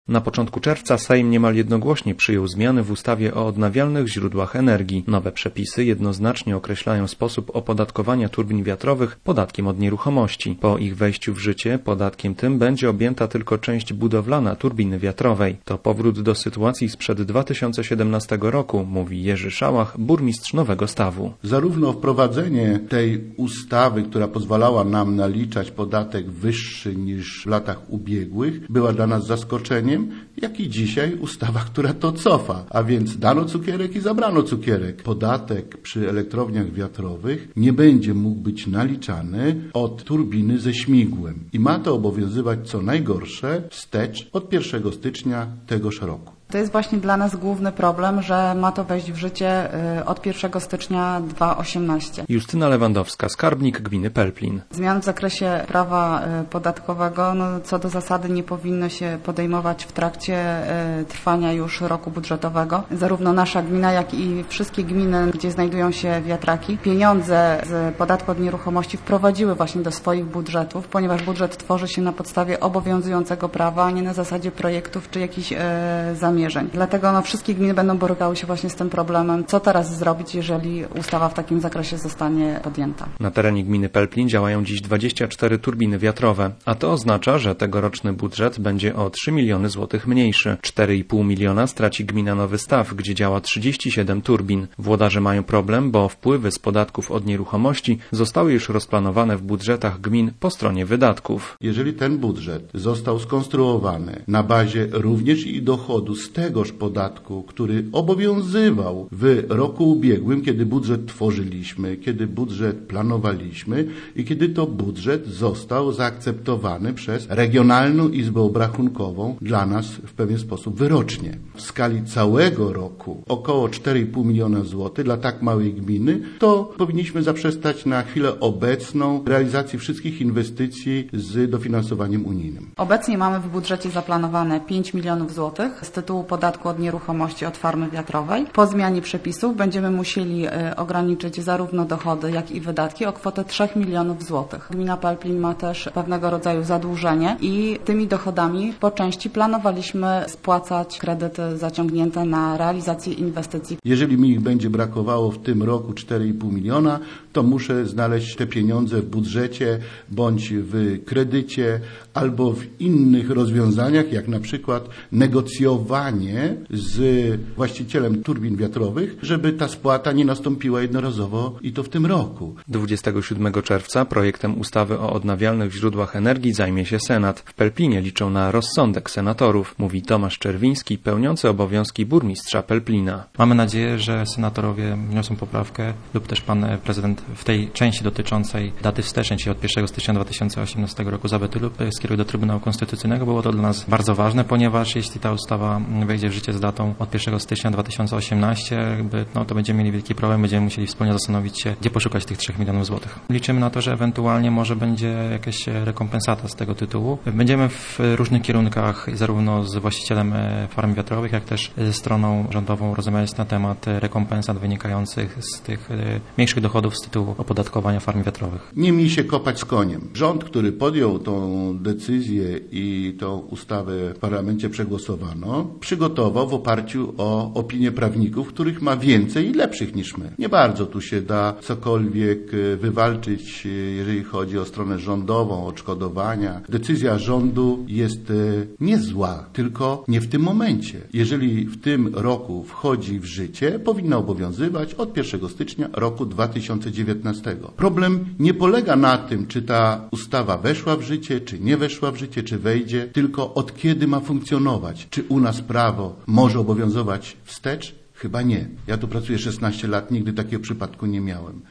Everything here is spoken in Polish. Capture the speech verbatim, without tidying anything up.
Na początku czerwca Sejm niemal jednogłośnie przyjął zmiany w ustawie o odnawialnych źródłach energii. Nowe przepisy jednoznacznie określają sposób opodatkowania turbin wiatrowych podatkiem od nieruchomości. Po ich wejściu w życie podatkiem tym będzie objęta tylko część budowlana turbiny wiatrowej. To powrót do sytuacji sprzed dwa tysiące siedemnastego roku, mówi Jerzy Szałach, burmistrz Nowego Stawu. Zarówno wprowadzenie tej ustawy, która pozwalała nam naliczać podatek wyższy niż w latach ubiegłych, była dla nas zaskoczeniem, jak i dzisiaj ustawa, która to cofa, a więc dano cukierek i zabrano cukierek. Podatek przy elektrowniach wiatrowych nie będzie mógł być naliczany od turbiny ze śmigłem i ma to obowiązywać co najgorsze wstecz od pierwszego stycznia tegoż roku. To jest właśnie dla nas główny problem, że ma to wejść w życie od pierwszego stycznia dwa tysiące osiemnastego. Justyna Lewandowska, skarbnik gminy Pelplin. Zmian w zakresie prawa podatkowego no, co do zasady nie powinno się podejmować w trakcie trwania już roku budżetowego. Zarówno nasza gmina, jak i wszystkie gminy, gdzie znajdują się wiatraki, pieniądze z podatku od nieruchomości wprowadziły właśnie do swoich budżetów, ponieważ budżet tworzy się na podstawie obowiązującego prawa, a nie na zasadzie projektów czy jakichś e, zamierzeń. Dlatego no, wszystkie gminy będą borykały się właśnie z tym problemem, co teraz zrobić, jeżeli ustawa w takim zakresie zostanie podjęta. Na terenie gminy Pelplin działają dziś dwadzieścia cztery turbiny wiatrowe, a to oznacza, że tegoroczny budżet będzie o trzy miliony złotych mniejszy. cztery i pół miliona straci gmina Nowy Staw, gdzie działa trzydzieści siedem turbin. Włodarze mają problem, bo wpływy z podatków od nieruchomości zostały już rozplanowane w budżetach gmin po stronie wydatków. Jeżeli ten budżet został skonstruowany na bazie również i dochodu z tegoż podatku, który obowiązywał w roku ubiegłym, kiedy budżet tworzyliśmy, kiedy budżet planowaliśmy i kiedy to budżet został zaakceptowany przez Regionalną Izbę Obrachunkową dla nas w pewien sposób wyrocznie. W skali całego roku około cztery i pół miliona złotych dla tak małej gminy, to powinniśmy zaprzestać na chwilę obecną realizacji wszystkich inwestycji z dofinansowaniem unijnym. Obecnie mamy w budżecie zaplanowane pięć milionów złotych z tytułu podatku od nieruchomości od farmy wiatrowej. Po zmianie przepisów będziemy musieli ograniczyć zarówno dochody, jak i wydatki o kwotę trzy milionów złotych. Gmina Pelplin ma też pewnego rodzaju zadłużenie i tymi dochodami po części planowaliśmy spłacać kredyty zaciągnięte na realizację inwestycji. Jeżeli mi ich będzie brakowało w tym roku cztery i pół miliona, to muszę znaleźć te pieniądze w budżecie bądź w kredycie albo w innych rozwiązaniach, jak na przykład negocjowanie z właścicielem turbin wiatrowych, żeby ta spłata nie nastąpiła jednorazowo i to w tym roku. dwudziestego siódmego czerwca projektem ustawy o odnawialnych źródłach energii zajmie się Senat. W Pelplinie liczą na rozsądek senatorów, mówi Tomasz Czerwiński, pełniący obowiązki burmistrza Pelplina. Mamy nadzieję, że senatorowie wniosą poprawkę lub też pan prezydent w tej części dotyczącej daty wstecznej, czyli od pierwszego stycznia dwa tysiące osiemnastego roku zawetu lub skieruje do Trybunału Konstytucyjnego. Było to dla nas bardzo ważne, ponieważ jeśli ta ustawa wejdzie w życie z datą od pierwszego stycznia dwa tysiące osiemnastego, no to będziemy mieli wielki problem, będziemy musieli wspólnie zastanowić się, gdzie poszukać tych trzech milionów złotych. Liczymy na to, że ewentualnie może będzie jakaś rekompensata z tego tytułu. Będziemy w różnych kierunkach zarówno z właścicielem farm wiatrowych, jak też ze stroną rządową rozmawiać na temat rekompensat wynikających z tych mniejszych dochodów z tytułu opodatkowania farm wiatrowych. Nie mi się kopać z koniem. Rząd, który podjął tą decyzję i tą ustawę w parlamencie przegłosowano, przygotował w oparciu o opinię prawników, których ma więcej i lepszych niż my. Nie bardzo tu się da cokolwiek wywalczyć, jeżeli chodzi o stronę rządową, odszkodowania. Decyzja rządu jest nie zła, tylko nie w tym momencie. Jeżeli w tym roku wchodzi w życie, powinna obowiązywać od pierwszego stycznia roku dwa tysiące dziewiętnastego. Problem nie polega na tym, czy ta ustawa weszła w życie, czy nie weszła w życie, czy wejdzie, tylko od kiedy ma funkcjonować. Czy u nas prawo może obowiązywać wstecz? Chyba nie. Ja tu pracuję szesnaście lat, nigdy takiego przypadku nie miałem.